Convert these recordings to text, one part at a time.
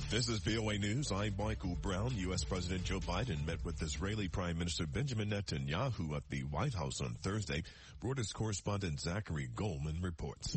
This is VOA News. I'm Michael Brown. U.S. President Joe Biden met with Israeli Prime Minister Benjamin Netanyahu at the White House on Thursday. Reuters correspondent Zachary Goldman reports.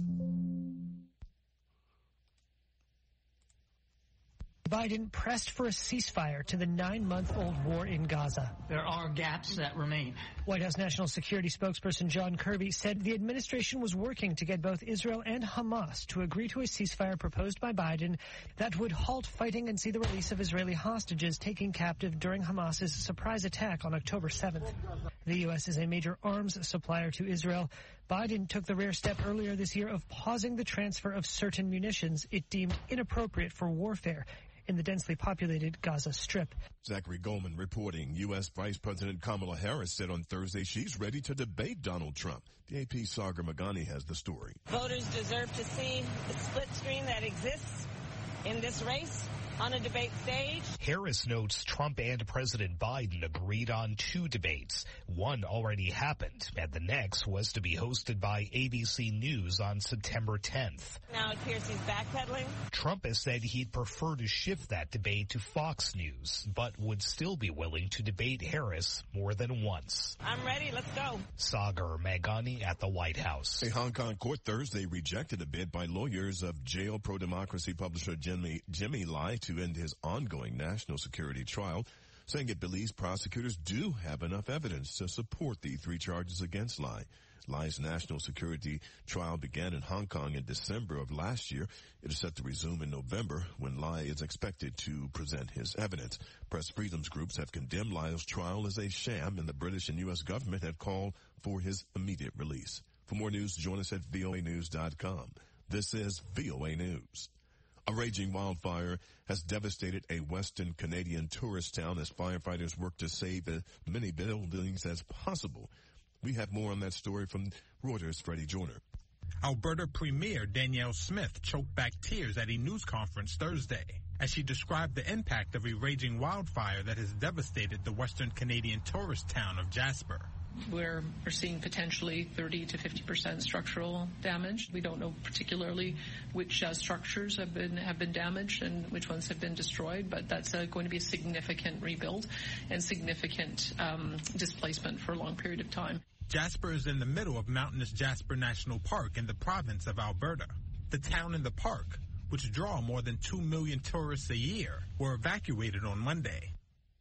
Biden pressed for a ceasefire to the 9-month-old war in Gaza. There are gaps that remain. White House National Security spokesperson John Kirby said the administration was working to get both Israel and Hamas to agree to a ceasefire proposed by Biden that would halt fighting and see the release of Israeli hostages taken captive during Hamas's surprise attack on October 7th. The U.S. is a major arms supplier to Israel. Biden took the rare step earlier this year of pausing the transfer of certain munitions it deemed inappropriate for warfare in the densely populated Gaza Strip. Zachary Goldman reporting. U.S. Vice President Kamala Harris said on Thursday she's ready to debate Donald Trump. The AP's Sagar Magani has the story. Voters deserve to see the split screen that exists in this race on a debate stage. Harris notes Trump and President Biden agreed on 2 debates. One already happened, and the next was to be hosted by ABC News on September 10th. Now it appears he's backpedaling. Trump has said he'd prefer to shift that debate to Fox News, but would still be willing to debate Harris more than once. I'm ready. Let's go. Sagar Magani at the White House. A Hong Kong court Thursday rejected a bid by lawyers of jail pro-democracy publisher Jimmy Lai to end his ongoing national security trial, saying it believes prosecutors do have enough evidence to support the 3 charges against Lai. Lai's national security trial began in Hong Kong in December of last year. It is set to resume in November when Lai is expected to present his evidence. Press freedoms groups have condemned Lai's trial as a sham, and the British and U.S. government have called for his immediate release. For more news, join us at voanews.com. This is VOA News. A raging wildfire has devastated a western Canadian tourist town as firefighters work to save as many buildings as possible. We have more on that story from Reuters' Freddie Joyner. Alberta Premier Danielle Smith choked back tears at a news conference Thursday as she described the impact of a raging wildfire that has devastated the western Canadian tourist town of Jasper. We're seeing potentially 30 to 50% structural damage. We don't know particularly which structures have been damaged and which ones have been destroyed, but that's going to be a significant rebuild and significant displacement for a long period of time. Jasper is in the middle of mountainous Jasper National Park in the province of Alberta. The town and the park, which draw more than 2 million tourists a year, were evacuated on Monday.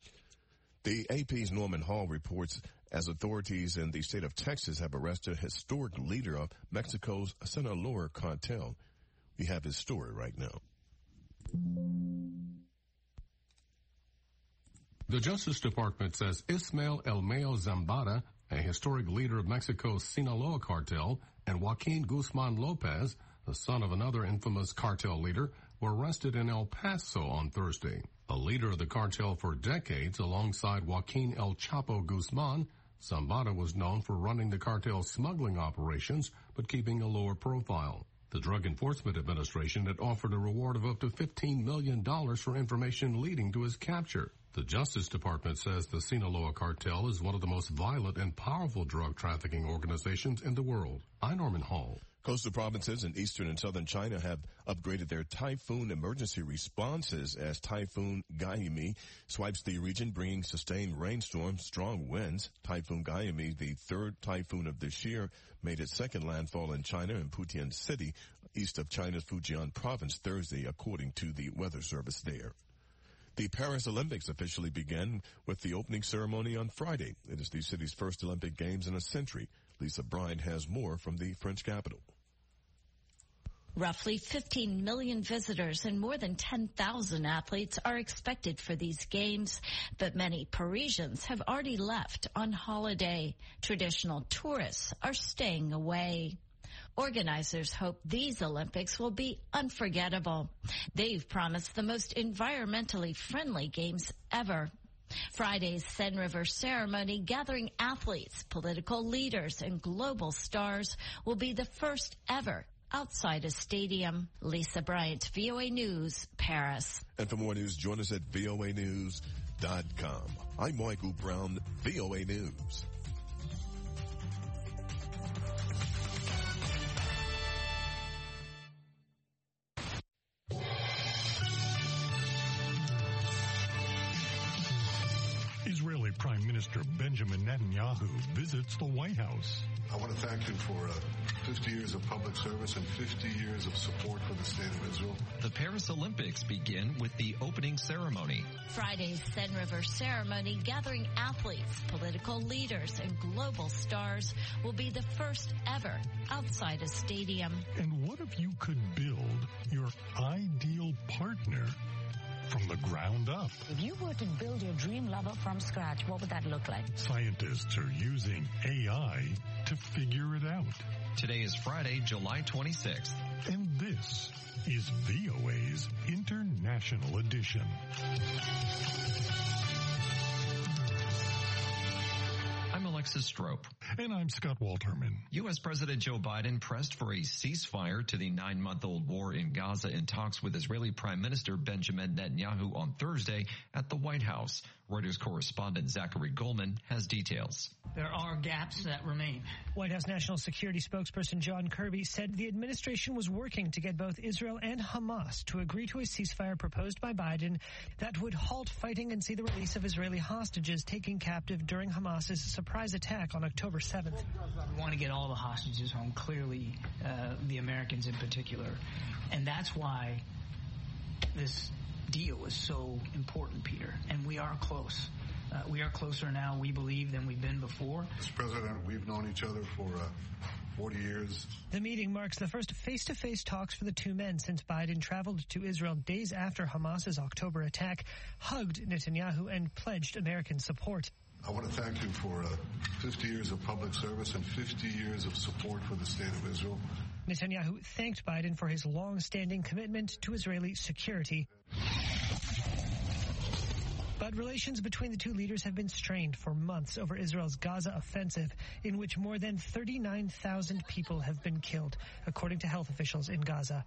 The AP's Norman Hall reports as authorities in the state of Texas have arrested a historic leader of Mexico's Sinaloa cartel. We have his story right now. The Justice Department says Ismael Elmeo Zambada, a historic leader of Mexico's Sinaloa cartel, and Joaquin Guzman Lopez, the son of another infamous cartel leader, were arrested in El Paso on Thursday. A leader of the cartel for decades alongside Joaquin El Chapo Guzman, Zambada was known for running the cartel's smuggling operations, but keeping a lower profile. The Drug Enforcement Administration had offered a reward of up to $15 million for information leading to his capture. The Justice Department says the Sinaloa cartel is one of the most violent and powerful drug trafficking organizations in the world. I'm Norman Hall. Coastal provinces in eastern and southern China have upgraded their typhoon emergency responses as Typhoon Gaimi swipes the region, bringing sustained rainstorms, strong winds. Typhoon Gaimi, the 3rd typhoon of this year, made its second landfall in China in Putian City, east of China's Fujian province Thursday, according to the weather service there. The Paris Olympics officially began with the opening ceremony on Friday. It is the city's first Olympic Games in a century. Lisa Bryant has more from the French capital. Roughly 15 million visitors and more than 10,000 athletes are expected for these games, but many Parisians have already left on holiday. Traditional tourists are staying away. Organizers hope these Olympics will be unforgettable. They've promised the most environmentally friendly games ever. Friday's Seine River ceremony, gathering athletes, political leaders, and global stars, will be the first ever outside a stadium. Lisa Bryant, VOA News, Paris. And for more news, join us at voanews.com. I'm Michael Brown, VOA News. Israeli Prime Minister Benjamin Netanyahu visits the White House. I want to thank you for 50 years of public service and 50 years of support for the state of Israel. The Paris Olympics begin with the opening ceremony. Friday's Seine River ceremony, gathering athletes, political leaders, and global stars, will be the first ever outside a stadium. And what if you could build your ideal partner from the ground up? If you were to build your dream lover from scratch, what would that look like? Scientists are using AI to figure it out. Today is Friday, July 26th. And this is VOA's International Edition. I'm Alexis Strope. And I'm Scott Walterman. U.S. President Joe Biden pressed for a ceasefire to the 9-month-old war in Gaza in talks with Israeli Prime Minister Benjamin Netanyahu on Thursday at the White House. Reuters correspondent Zachary Goldman has details. There are gaps that remain. White House National Security spokesperson John Kirby said the administration was working to get both Israel and Hamas to agree to a ceasefire proposed by Biden that would halt fighting and see the release of Israeli hostages taken captive during Hamas's surprise attack on October 7th. We want to get all the hostages home, clearly the Americans in particular. And that's why this deal is so important, Peter. And we are close. We are closer now, we believe, than we've been before. Mr. President, we've known each other for 40 years. The meeting marks the first face-to-face talks for the two men since Biden traveled to Israel days after Hamas's October attack, hugged Netanyahu, and pledged American support. I want to thank you for 50 years of public service and 50 years of support for the state of Israel. Netanyahu thanked Biden for his long-standing commitment to Israeli security. But relations between the two leaders have been strained for months over Israel's Gaza offensive, in which more than 39,000 people have been killed, according to health officials in Gaza.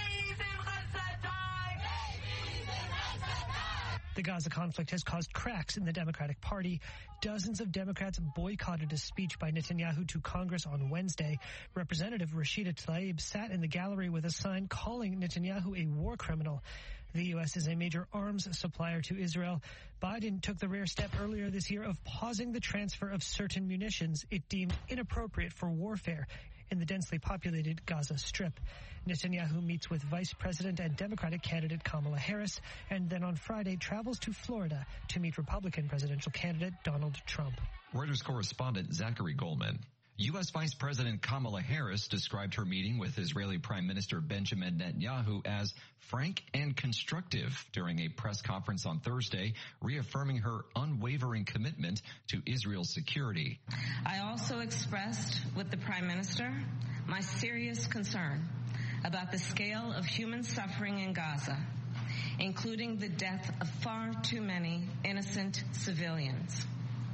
The Gaza conflict has caused cracks in the Democratic Party. Dozens of Democrats boycotted a speech by Netanyahu to Congress on Wednesday. Representative Rashida Tlaib sat in the gallery with a sign calling Netanyahu a war criminal. The U.S. is a major arms supplier to Israel. Biden took the rare step earlier this year of pausing the transfer of certain munitions it deemed inappropriate for warfare in the densely populated Gaza Strip. Netanyahu meets with Vice President and Democratic candidate Kamala Harris, and then on Friday travels to Florida to meet Republican presidential candidate Donald Trump. Reuters correspondent Zachary Goldman. U.S. Vice President Kamala Harris described her meeting with Israeli Prime Minister Benjamin Netanyahu as frank and constructive during a press conference on Thursday, reaffirming her unwavering commitment to Israel's security. I also expressed with the Prime Minister my serious concern about the scale of human suffering in Gaza, including the death of far too many innocent civilians.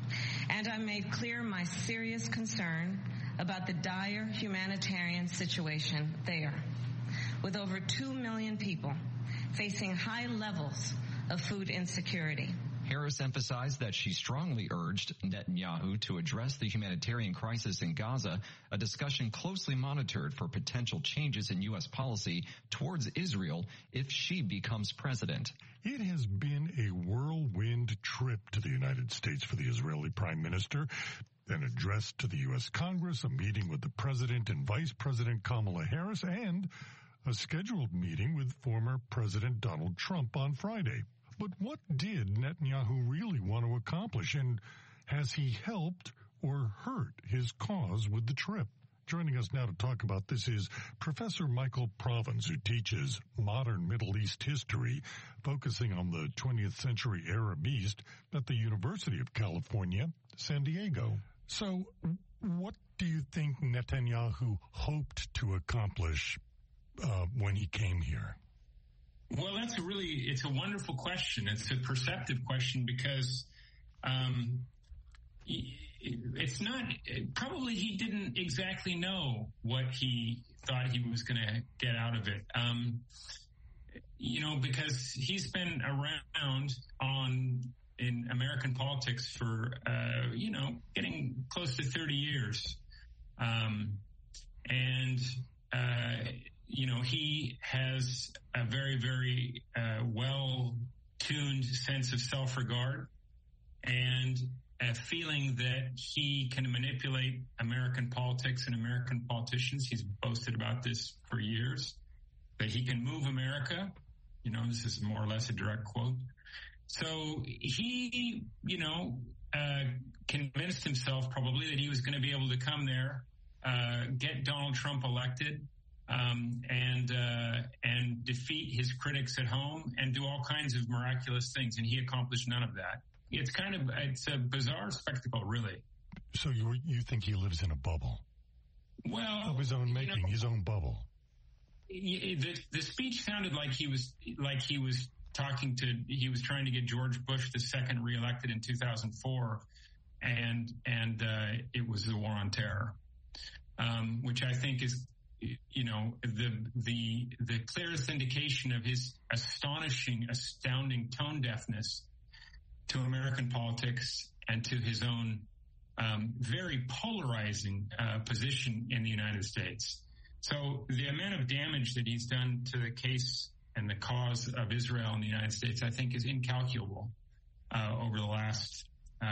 And I made clear my serious concern about the dire humanitarian situation there, with over 2 million people facing high levels of food insecurity. Harris emphasized that she strongly urged Netanyahu to address the humanitarian crisis in Gaza, a discussion closely monitored for potential changes in U.S. policy towards Israel if she becomes president. It has been a whirlwind trip to the United States for the Israeli Prime Minister, an address to the U.S. Congress, a meeting with the President and Vice President Kamala Harris, and a scheduled meeting with former President Donald Trump on Friday. But what did Netanyahu really want to accomplish, and has he helped or hurt his cause with the trip? Joining us now to talk about this is Professor Michael Provins, who teaches modern Middle East history, focusing on the 20th century Arab East at the University of California, San Diego. So what do you think Netanyahu hoped to accomplish when he came here? Well, it's a wonderful question. It's a perceptive question because it's not, probably he didn't exactly know what he thought he was going to get out of it. Because he's been around in American politics for, getting close to 30 years. He has a very, very well-tuned sense of self-regard. And American politics and American politicians. He's boasted about this for years, that he can move America. This is more or less a direct quote. So he, convinced himself probably that he was going to be able to come there, get Donald Trump elected, and defeat his critics at home and do all kinds of miraculous things. And he accomplished none of that. It's a bizarre spectacle, really. So you think he lives in a bubble? Well, of his own making, his own bubble. The speech sounded like he was trying to get George Bush II reelected in 2004, and it was the war on terror, which I think is, the clearest indication of his astounding tone deafness to American politics and to his own very polarizing position in the United States. So the amount of damage that he's done to the case and the cause of Israel in the United States, I think, is incalculable over the last,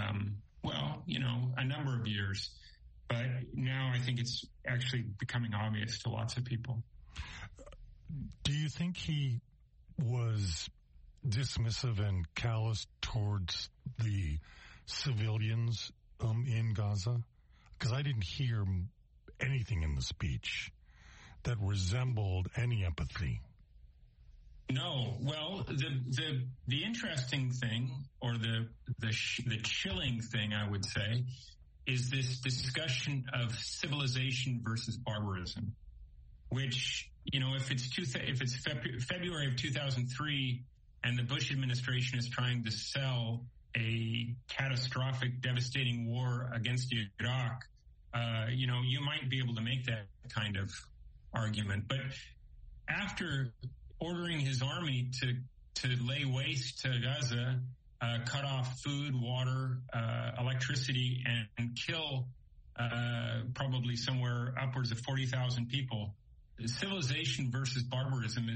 a number of years. But now I think it's actually becoming obvious to lots of people. Do you think he was dismissive and callous towards the civilians in Gaza? Because I didn't hear anything in the speech that resembled any empathy. No. Well, the interesting thing, or the chilling thing, I would say, is this discussion of civilization versus barbarism, which, if it's February of 2003 and the Bush administration is trying to sell a catastrophic, devastating war against Iraq, you might be able to make that kind of argument. But after ordering his army to lay waste to Gaza, cut off food, water, electricity, and kill probably somewhere upwards of 40,000 people, civilization versus barbarism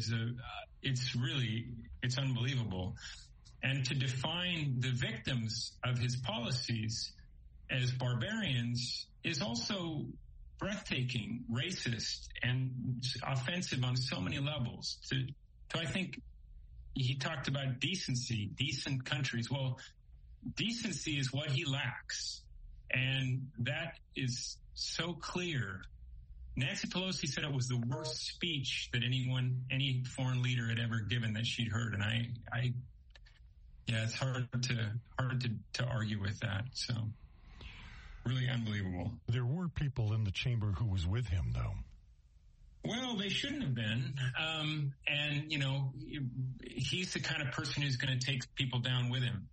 it's unbelievable. And to define the victims of his policies as barbarians is also breathtaking, racist, and offensive on so many levels. I think he talked about decency, decent countries. Well, decency is what he lacks. And that is so clear. Nancy Pelosi said it was the worst speech that any foreign leader had ever given that she'd heard. And it's hard to argue with that. So really unbelievable. There were people in the chamber who was with him, though. Well, they shouldn't have been. He's the kind of person who's going to take people down with him.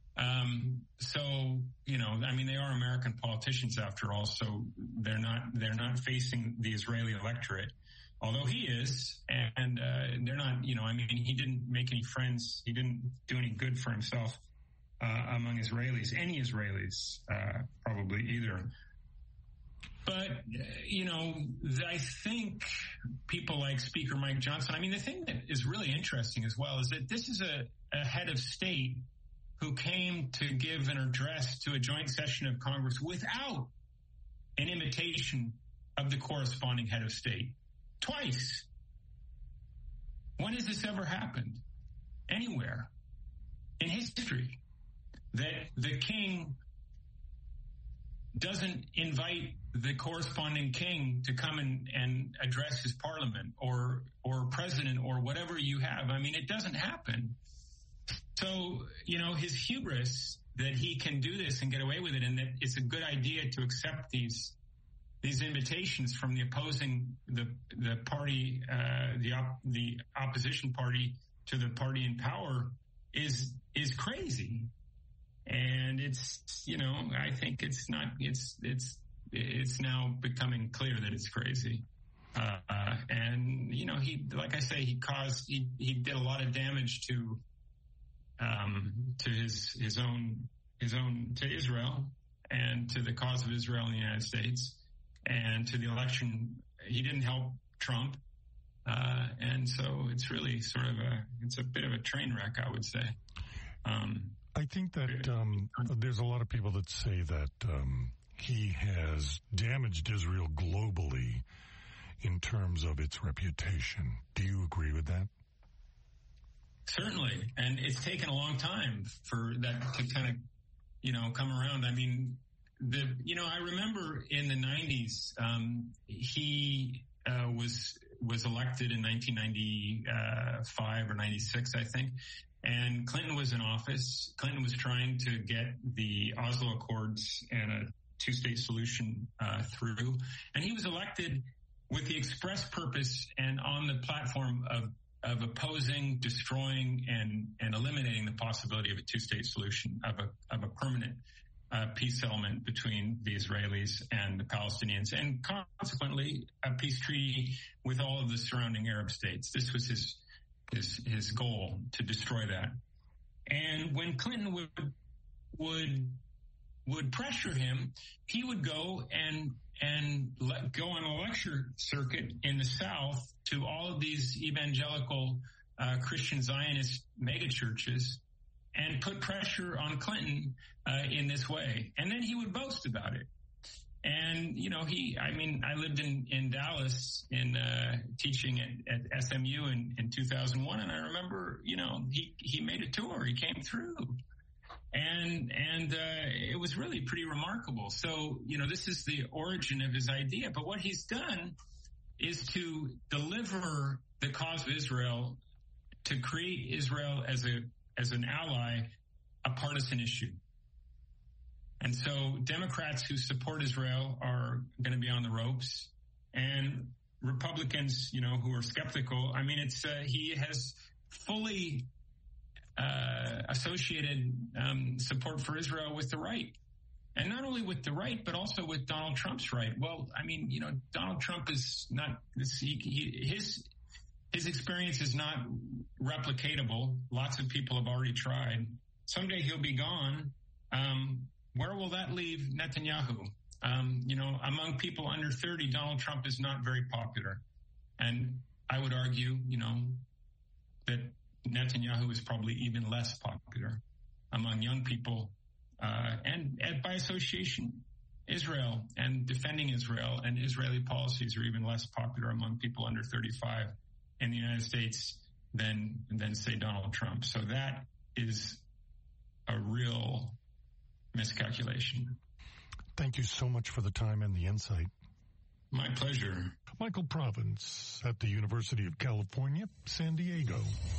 They are American politicians after all, so they're not facing the Israeli electorate, although he is, and they're not, he didn't make any friends. He didn't do any good for himself among Israelis, any Israelis, probably either. But, I think people like Speaker Mike Johnson, the thing that is really interesting as well is that this is a head of state who came to give an address to a joint session of Congress without an invitation of the corresponding head of state. Twice. When has this ever happened? Anywhere in history that the king doesn't invite the corresponding king to come and address his parliament or president or whatever you have. It doesn't happen. So, his hubris that he can do this and get away with it, and that it's a good idea to accept these invitations from the opposing, the party, the opposition party to the party in power is crazy. And it's, I think it's now becoming clear that it's crazy. He, like I say, he did a lot of damage to Israel and to the cause of Israel in the United States and to the election. He didn't help Trump. And so it's really it's a bit of a train wreck, I would say. I think that there's a lot of people that say that he has damaged Israel globally in terms of its reputation. Do you agree with that? Certainly. And it's taken a long time for that to kind of, come around. I mean, I remember in the 90s, he was elected in 1995 or 96, I think. And Clinton was in office. Clinton was trying to get the Oslo Accords and a two-state solution through. And he was elected with the express purpose and on the platform of opposing, destroying, and eliminating the possibility of a two-state solution, of a permanent peace settlement between the Israelis and the Palestinians, and consequently a peace treaty with all of the surrounding Arab states. This was his goal, to destroy that. And when Clinton would pressure him, he would go and go on a lecture circuit in the South to all of these evangelical Christian Zionist megachurches and put pressure on Clinton in this way. And then he would boast about it. And, I lived in Dallas teaching at SMU in 2001. And I remember, he made a tour. He came through. And it was really pretty remarkable. So, this is the origin of his idea. But what he's done is to deliver the cause of Israel, to create Israel as an ally, a partisan issue. And so Democrats who support Israel are going to be on the ropes, and Republicans, who are skeptical. I mean, he has fully associated support for Israel with the right. And not only with the right, but also with Donald Trump's right. Well, I mean, Donald Trump is not, his experience is not replicatable. Lots of people have already tried. Someday he'll be gone. Where will that leave Netanyahu? Among people under 30, Donald Trump is not very popular. And I would argue, that Netanyahu is probably even less popular among young people. And by association, Israel and defending Israel and Israeli policies are even less popular among people under 35 in the United States than say Donald Trump. So that is a real miscalculation. Thank you so much for the time and the insight. My pleasure. Michael Provence at the University of California, San Diego.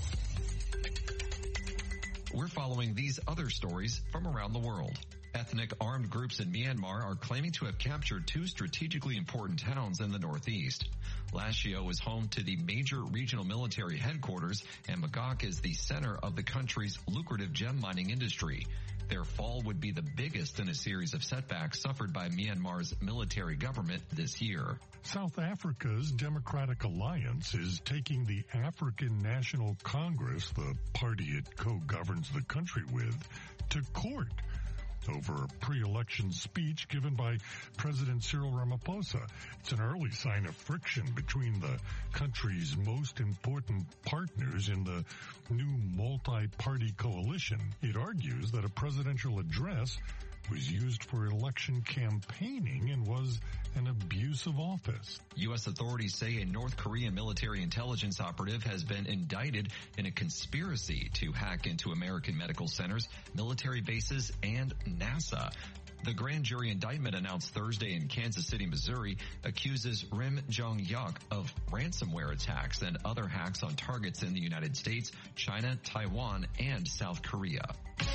We're following these other stories from around the world. Ethnic armed groups in Myanmar are claiming to have captured two strategically important towns in the northeast. Lashio is home to the major regional military headquarters, and Magok is the center of the country's lucrative gem mining industry. Their fall would be the biggest in a series of setbacks suffered by Myanmar's military government this year. South Africa's Democratic Alliance is taking the African National Congress, the party it co-governs the country with, to court over a pre-election speech given by President Cyril Ramaphosa. It's an early sign of friction between the country's most important partners in the new multi-party coalition. It argues that a presidential address was used for election campaigning and was an abuse of office. U.S. authorities say a North Korean military intelligence operative has been indicted in a conspiracy to hack into American medical centers, military bases, and NASA. The grand jury indictment announced Thursday in Kansas City, Missouri, accuses Rim Jong-hyuk of ransomware attacks and other hacks on targets in the United States, China, Taiwan, and South Korea.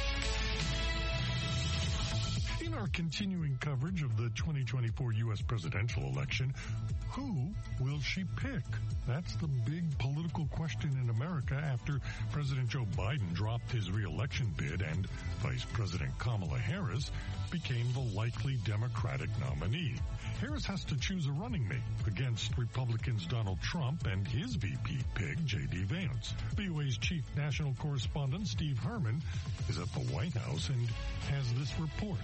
In our continuing coverage of the 2024 U.S. presidential election, who will she pick? That's the big political question in America after President Joe Biden dropped his re-election bid and Vice President Kamala Harris became the likely Democratic nominee. Harris has to choose a running mate against Republicans Donald Trump and his VP pick, J.D. Vance. VOA's chief national correspondent, Steve Herman, is at the White House and has this report.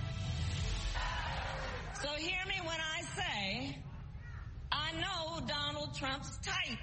So hear me when I say, I know Donald Trump's type.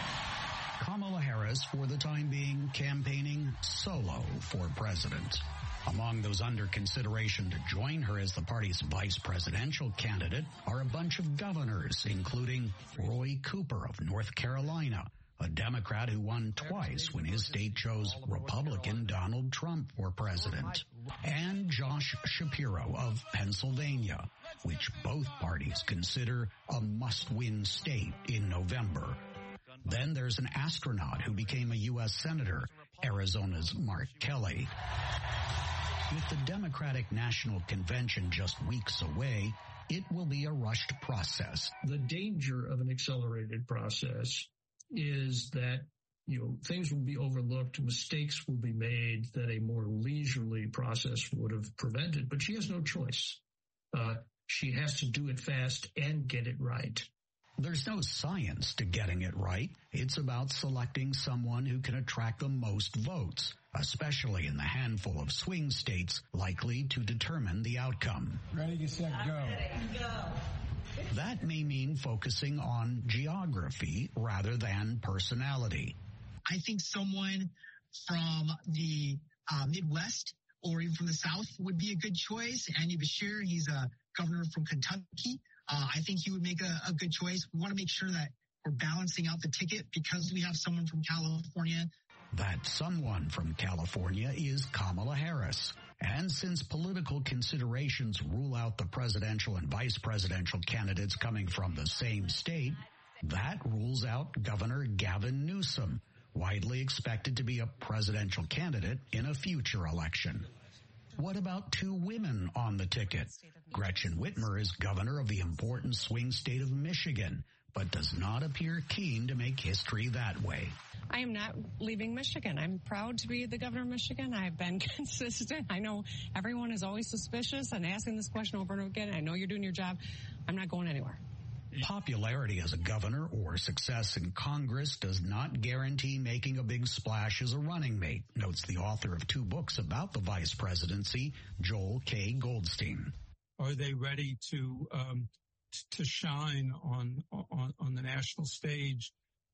Kamala Harris, for the time being, campaigning solo for president. Among those under consideration to join her as the party's vice presidential candidate are a bunch of governors, including Roy Cooper of North Carolina, a Democrat who won twice when his state chose Republican Donald Trump for president, and Josh Shapiro of Pennsylvania, which both parties consider a must-win state in November. Then there's an astronaut who became a U.S. Senator, Arizona's Mark Kelly. With the Democratic National Convention just weeks away, it will be a rushed process. The danger of an accelerated process is that, things will be overlooked, mistakes will be made that a more leisurely process would have prevented. But she has no choice. She has to do it fast and get it right. There's no science to getting it right. It's about selecting someone who can attract the most votes, especially in the handful of swing states likely to determine the outcome. Ready, set, go. That may mean focusing on geography rather than personality. I think someone from the Midwest or even from the South would be a good choice. Andy Beshear, he's a governor from Kentucky. I think he would make a good choice. We want to make sure that we're balancing out the ticket because we have someone from California. That someone from California is Kamala Harris. And since political considerations rule out the presidential and vice presidential candidates coming from the same state, that rules out Governor Gavin Newsom, widely expected to be a presidential candidate in a future election. What about two women on the ticket? Gretchen Whitmer is governor of the important swing state of Michigan, but does not appear keen to make history that way. I am not leaving Michigan. I'm proud to be the governor of Michigan. I've been consistent. I know everyone is always suspicious and asking this question over and over again. I know you're doing your job. I'm not going anywhere. Popularity as a governor or success in Congress does not guarantee making a big splash as a running mate, notes the author of 2 books about the vice presidency, Joel K. Goldstein. Are they ready to shine on the national stage,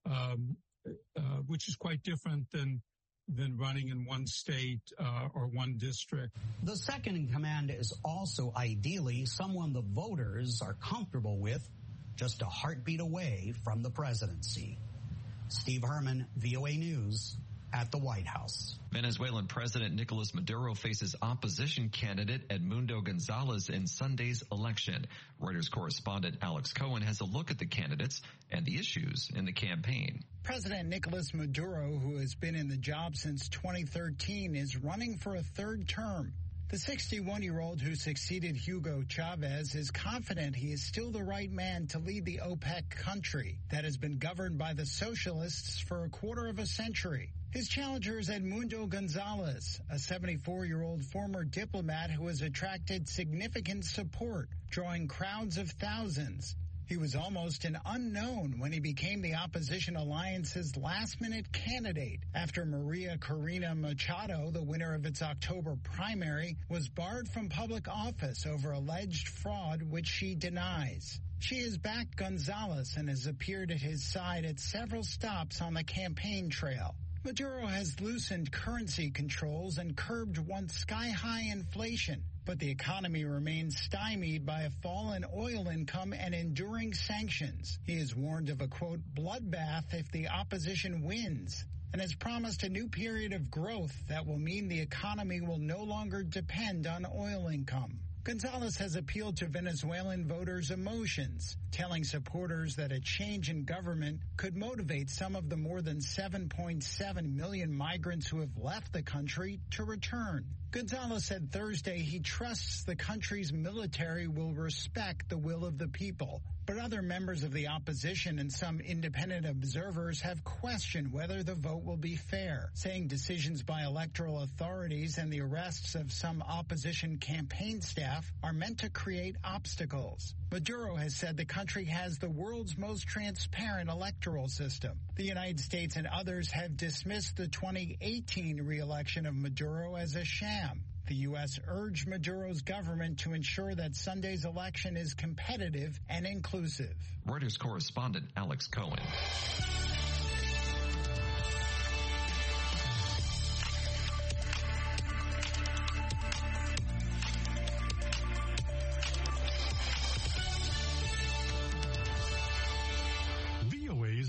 which is quite different than running in one state or one district? The second in command is also ideally someone the voters are comfortable with, just a heartbeat away from the presidency. Steve Herman, VOA News, at the White House. Venezuelan President Nicolas Maduro faces opposition candidate Edmundo Gonzalez in Sunday's election. Reuters correspondent Alex Cohen has a look at the candidates and the issues in the campaign. President Nicolas Maduro, who has been in the job since 2013, is running for a 3rd term. The 61-year-old who succeeded Hugo Chavez is confident he is still the right man to lead the OPEC country that has been governed by the socialists for a quarter of a century. His challenger is Edmundo Gonzalez, a 74-year-old former diplomat who has attracted significant support, drawing crowds of thousands. He was almost an unknown when he became the opposition alliance's last-minute candidate after Maria Corina Machado, the winner of its October primary, was barred from public office over alleged fraud, which she denies. She has backed Gonzalez and has appeared at his side at several stops on the campaign trail. Maduro has loosened currency controls and curbed once sky-high inflation, but the economy remains stymied by a fall in oil income and enduring sanctions. He has warned of a, quote, bloodbath if the opposition wins, and has promised a new period of growth that will mean the economy will no longer depend on oil income. Gonzalez has appealed to Venezuelan voters' emotions, telling supporters that a change in government could motivate some of the more than 7.7 million migrants who have left the country to return. Gonzalez said Thursday he trusts the country's military will respect the will of the people. But other members of the opposition and some independent observers have questioned whether the vote will be fair, saying decisions by electoral authorities and the arrests of some opposition campaign staff are meant to create obstacles. Maduro has said the country has the world's most transparent electoral system. The United States and others have dismissed the 2018 re-election of Maduro as a sham. The U.S. urged Maduro's government to ensure that Sunday's election is competitive and inclusive. Reuters correspondent Alex Cohen.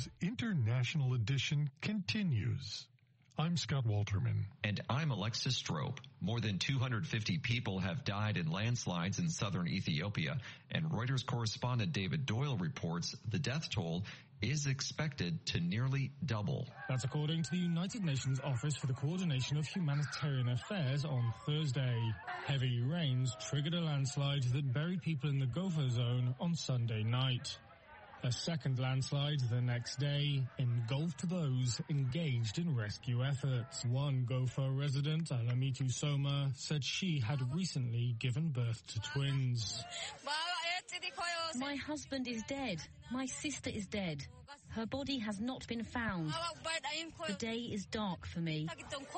VOA's International Edition continues. I'm Scott Walterman. And I'm Alexis Strope. More than 250 people have died in landslides in southern Ethiopia, and Reuters correspondent David Doyle reports the death toll is expected to nearly double. That's according to the United Nations Office for the Coordination of Humanitarian Affairs on Thursday. Heavy rains triggered a landslide that buried people in the Gofa zone on Sunday night. A second landslide the next day engulfed those engaged in rescue efforts. One Gofa resident, Alamitu Soma, said she had recently given birth to twins. My husband is dead. My sister is dead. Her body has not been found. The day is dark for me.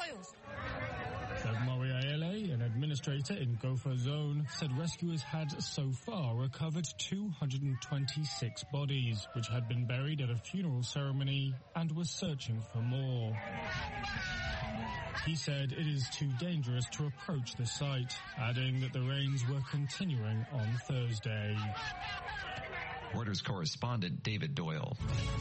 Moriaele, an administrator in Gofa Zone, said rescuers had so far recovered 226 bodies, which had been buried at a funeral ceremony, and were searching for more. He said it is too dangerous to approach the site, adding that the rains were continuing on Thursday. Reuters correspondent David Doyle.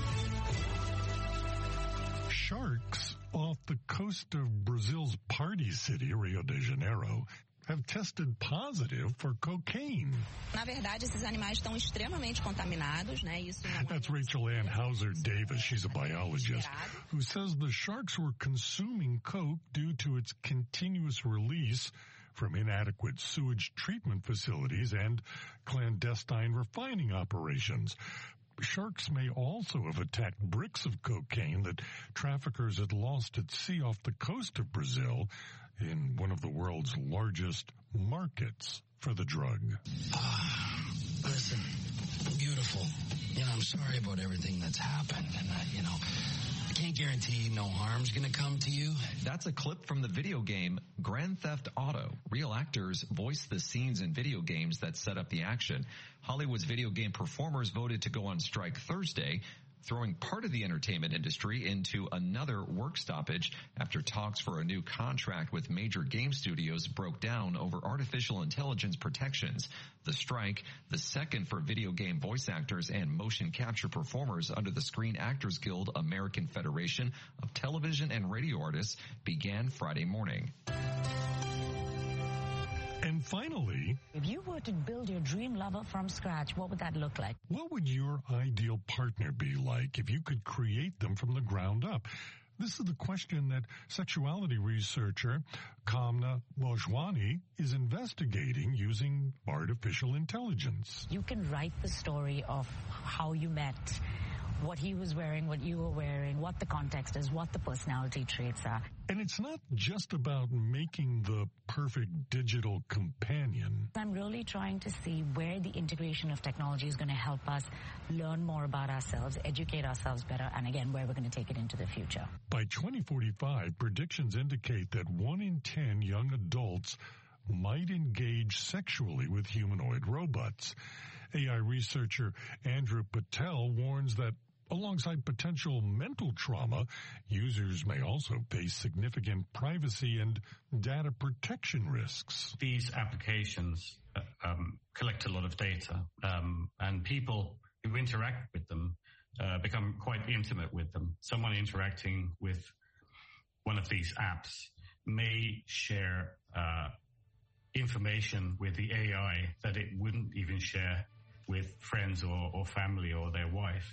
Sharks off the coast of Brazil's party city, Rio de Janeiro, have tested positive for cocaine. Na verdade, esses animais estão extremamente contaminados, né? That's Rachel Ann Hauser Davis. She's a biologist who says the sharks were consuming coke due to its continuous release from inadequate sewage treatment facilities and clandestine refining operations. Sharks may also have attacked bricks of cocaine that traffickers had lost at sea off the coast of Brazil in one of the world's largest markets for the drug. Listen, beautiful. I'm sorry about everything that's happened. And, I can't guarantee no harm's going to come to you. That's a clip from the video game Grand Theft Auto. Real actors voice the scenes in video games that set up the action. Hollywood's video game performers voted to go on strike Thursday, throwing part of the entertainment industry into another work stoppage after talks for a new contract with major game studios broke down over artificial intelligence protections. The strike, the second for video game voice actors and motion capture performers under the Screen Actors Guild American Federation of Television and Radio Artists, began Friday morning. And finally, if you were to build your dream lover from scratch, what would that look like? What would your ideal partner be like if you could create them from the ground up? This is the question that sexuality researcher Kamna Bhojwani is investigating using artificial intelligence. You can write the story of how you met, what he was wearing, what you were wearing, what the context is, what the personality traits are. And it's not just about making the perfect digital companion. I'm really trying to see where the integration of technology is going to help us learn more about ourselves, educate ourselves better, and again, where we're going to take it into the future. By 2045, predictions indicate that 1 in 10 young adults might engage sexually with humanoid robots. AI researcher Andrew Patel warns that alongside potential mental trauma, users may also face significant privacy and data protection risks. These applications collect a lot of data, and people who interact with them become quite intimate with them. Someone interacting with one of these apps may share information with the AI that it wouldn't even share with friends or family or their wife,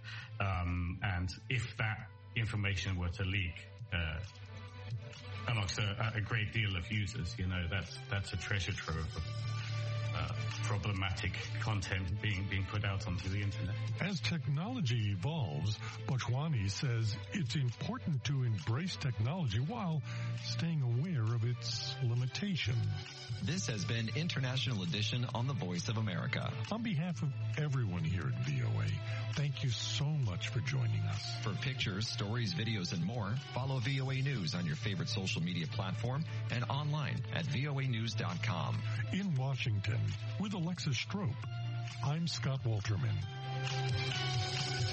and if that information were to leak amongst a great deal of users, that's a treasure trove of problematic content being put out onto the internet. As technology evolves, Bhojwani says it's important to embrace technology while staying aware of its limitations. This has been International Edition on the Voice of America. On behalf of everyone here at VOA, thank you so much for joining us. For pictures, stories, videos, and more, follow VOA News on your favorite social media platform and online at voanews.com. In Washington, with Alexis Strope, I'm Scott Walterman.